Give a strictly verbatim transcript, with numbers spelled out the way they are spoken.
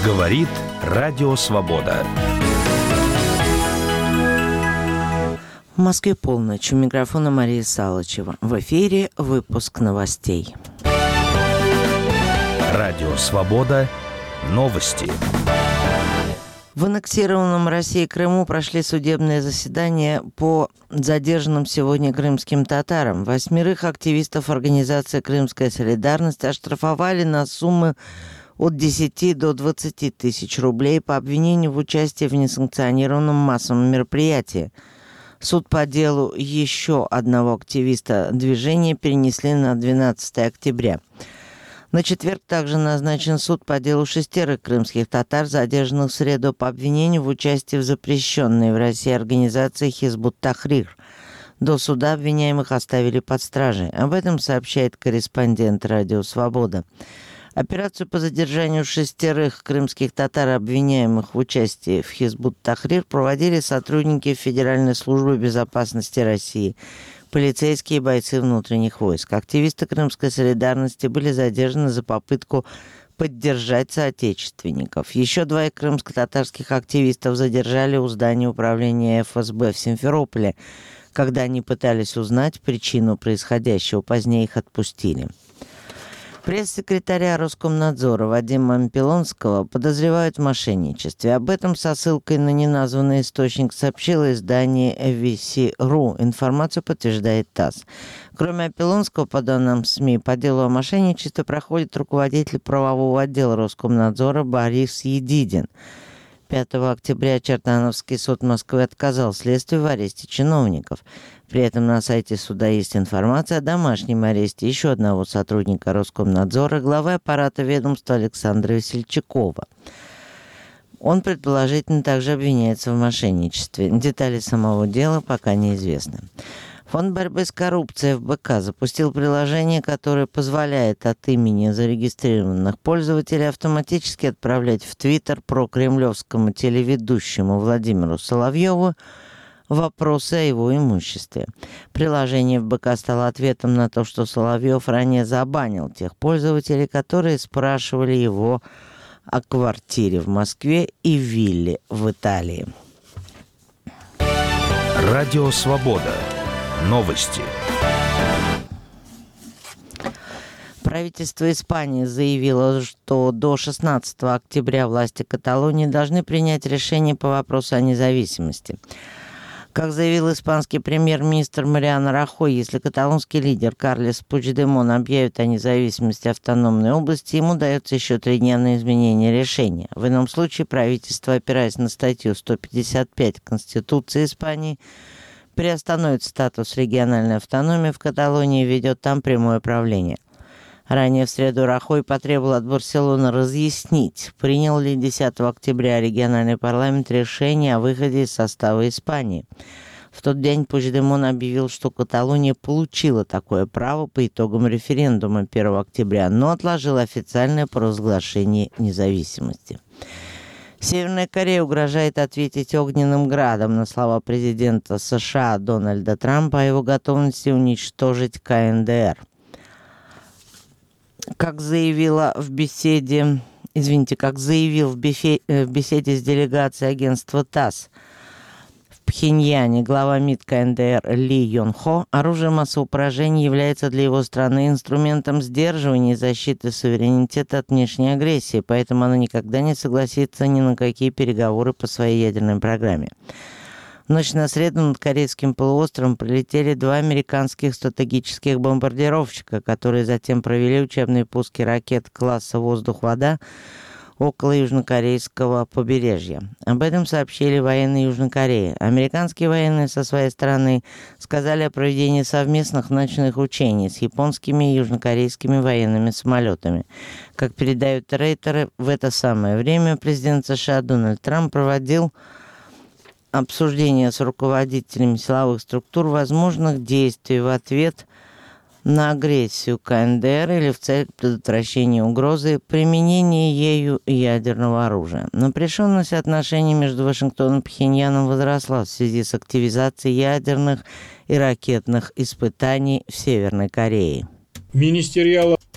Говорит Радио Свобода. В Москве полночь. У микрофона Мария Салычева. В эфире выпуск новостей. Радио Свобода. Новости. В аннексированном Россией Крыму прошли судебные заседания по задержанным сегодня крымским татарам. Восьмерых активистов организации «Крымская солидарность» оштрафовали на суммы от десяти до двадцати тысяч рублей по обвинению в участии в несанкционированном массовом мероприятии. Суд по делу еще одного активиста движения перенесли на двенадцатое октября. На четверг также назначен суд по делу шестерых крымских татар, задержанных в среду по обвинению в участии в запрещенной в России организации «Хизбут-Тахрир». До суда обвиняемых оставили под стражей. Об этом сообщает корреспондент «Радио Свобода». Операцию по задержанию шестерых крымских татар, обвиняемых в участии в «Хизбут-Тахрир», проводили сотрудники Федеральной службы безопасности России, полицейские и бойцы внутренних войск. Активисты Крымской солидарности были задержаны за попытку поддержать соотечественников. Еще двоих крымско-татарских активистов задержали у здания управления эф эс бэ в Симферополе, когда они пытались узнать причину происходящего. Позднее их отпустили. Пресс-секретаря Роскомнадзора Вадима Ампилонского подозревают в мошенничестве. Об этом со ссылкой на неназванный источник сообщило издание ви си точка ру. Информацию подтверждает ТАСС. Кроме Ампилонского, по данным СМИ, по делу о мошенничестве проходит руководитель правового отдела Роскомнадзора Борис Едидин. пятого октября Чертановский суд Москвы отказал следствию в аресте чиновников. При этом на сайте суда есть информация о домашнем аресте еще одного сотрудника Роскомнадзора, главы аппарата ведомства Александра Весельчакова. Он предположительно также обвиняется в мошенничестве. Детали самого дела пока неизвестны. Фонд борьбы с коррупцией эф бэ ка запустил приложение, которое позволяет от имени зарегистрированных пользователей автоматически отправлять в Твиттер прокремлевскому телеведущему Владимиру Соловьеву вопросы о его имуществе. Приложение эф бэ ка стало ответом на то, что Соловьев ранее забанил тех пользователей, которые спрашивали его о квартире в Москве и вилле в Италии. Радио Свобода. Новости. Правительство Испании заявило, что до шестнадцатого октября власти Каталонии должны принять решение по вопросу о независимости. Как заявил испанский премьер-министр Мариано Рахой, если каталонский лидер Карлес Пучдемон объявит о независимости автономной области, ему дается еще три дня на изменение решения. В ином случае правительство, опираясь на статью сто пятьдесят пять Конституции Испании, приостановит статус региональной автономии в Каталонии и ведет там прямое правление. Ранее в среду Рахой потребовал от Барселоны разъяснить, принял ли десятого октября региональный парламент решение о выходе из состава Испании. В тот день Пучдемон объявил, что Каталония получила такое право по итогам референдума первого октября, но отложил официальное провозглашение независимости. Северная Корея угрожает ответить огненным градом на слова президента США Дональда Трампа о его готовности уничтожить ка эн дэ эр. Как заявила в беседе, извините, как заявил в, бефе, в беседе с делегацией агентства ТАСС в Пхеньяне глава МИД ка эн дэ эр Ли Йон Хо, оружие массового поражения является для его страны инструментом сдерживания и защиты суверенитета от внешней агрессии, поэтому она никогда не согласится ни на какие переговоры по своей ядерной программе. В ночь на среду над Корейским полуостровом прилетели два американских стратегических бомбардировщика, которые затем провели учебные пуски ракет класса «Воздух-вода» около южнокорейского побережья. Об этом сообщили военные Южной Кореи. Американские военные со своей стороны сказали о проведении совместных ночных учений с японскими и южнокорейскими военными самолетами. Как передают рейтеры, в это самое время президент США Дональд Трамп проводил обсуждение с руководителями силовых структур возможных действий в ответ на агрессию ка эн дэ эр или в цель предотвращения угрозы применения ею ядерного оружия. Напряженность отношений между Вашингтоном и Пхеньяном возросла в связи с активизацией ядерных и ракетных испытаний в Северной Корее. Министериал